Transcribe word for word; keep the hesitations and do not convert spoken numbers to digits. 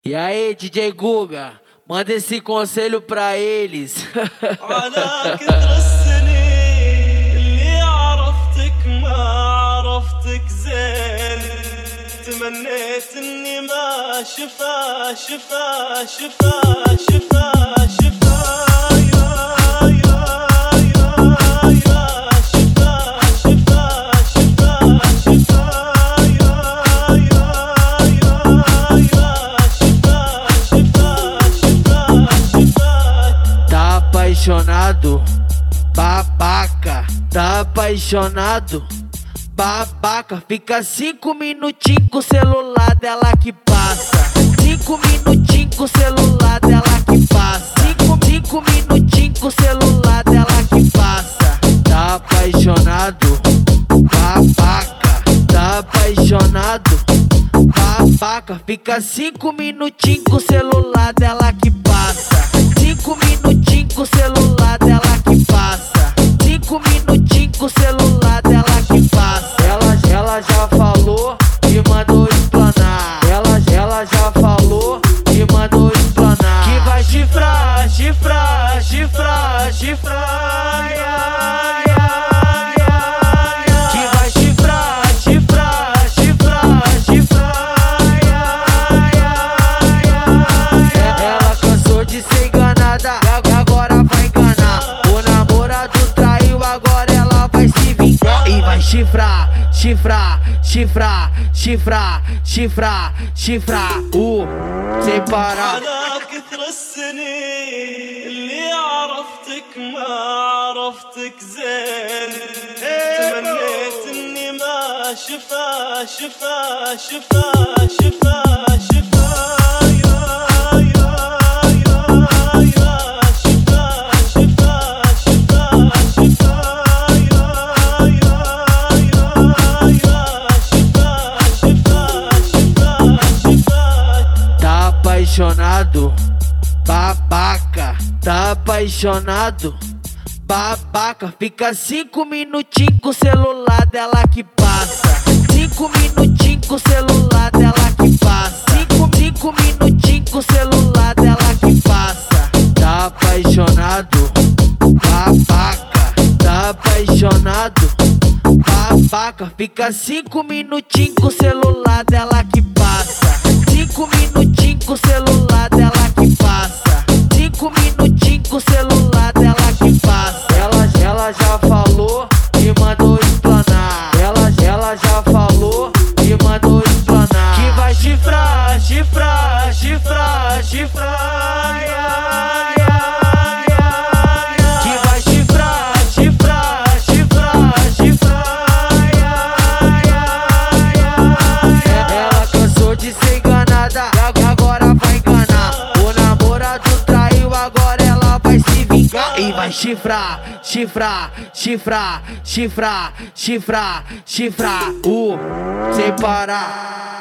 E aí, D J Guga, manda esse conselho pra eles. على كثر السنين اللي عرفتك ما عرفتك زين، تمنيت اني ما شفا شفا شفا شفا شفا يا يا يا يا شفا شفا شفا شفا يا يا يا يا شفا شفا شفا شفا. Tá apaixonado, babaca. Tá apaixonado, babaca. Fica cinco minutinhos com o celular dela que passa. Cinco minutinhos com o celular dela que passa. Cinco, cinco minutinhos com o celular dela que passa. Tá apaixonado, babaca. Tá apaixonado, babaca. Fica cinco minutinhos com o celular dela que passa. Cinco minutinhos com o celular dela que passa. Cinco minutinhos com o celular dela que passa. Ela, ela já falou e mandou explanar. Ela, ela já falou e mandou explanar. Que vai chifrar, chifrar, chifrar, chifrar. Ya, ya, ya, ya. Que vai chifrar, chifrar, chifrar, chifrar. Ya, ya, ya, ya. Ela cansou de ser enganada e agora vai enganar. O namorado traiu, agora ela vai se vingar. E vai chifrar, chifrar, chifrar, chifrar, chifrar, chifrar. Uh, sem parar. على كثر السنين اللي عرفتك ما عرفتك زين، تمنيت اني ما شفا شفا شفا شفا شفا يا يا يا يا شفا شفا شفا شفا يا يا يا يا شفا شفا شفا شفا. Tá apaixonado, babaca. Tá apaixonado, babaca. Fica cinco minutinhos com o celular dela que passa. Cinco minutinhos com o celular dela que passa. Cinco, cinco minutinhos com o celular dela que passa. Tá apaixonado, babaca. Tá apaixonado, babaca. Fica cinco minutinhos com o celular dela que passa. Cinco minutinhos com o celular dela que passa. Cinco minutinhos com o celular dela que passa. Ela, ela já falou e mandou explanar. Ela, ela já falou e mandou explanar. Que vai chifrar, chifrar, chifrar, chifrar. Ya, ya, ya, ya. Que vai chifrar, chifrar, chifrar, chifrar. Ya, ya, ya, ya. Ela cansou de ser enganada e agora vai enganar. O namorado traiu, agora ela vai se vingar. E vai chifrar, chifrar, chifrar, chifrar, chifrar, chifrar. Uh, sem parar.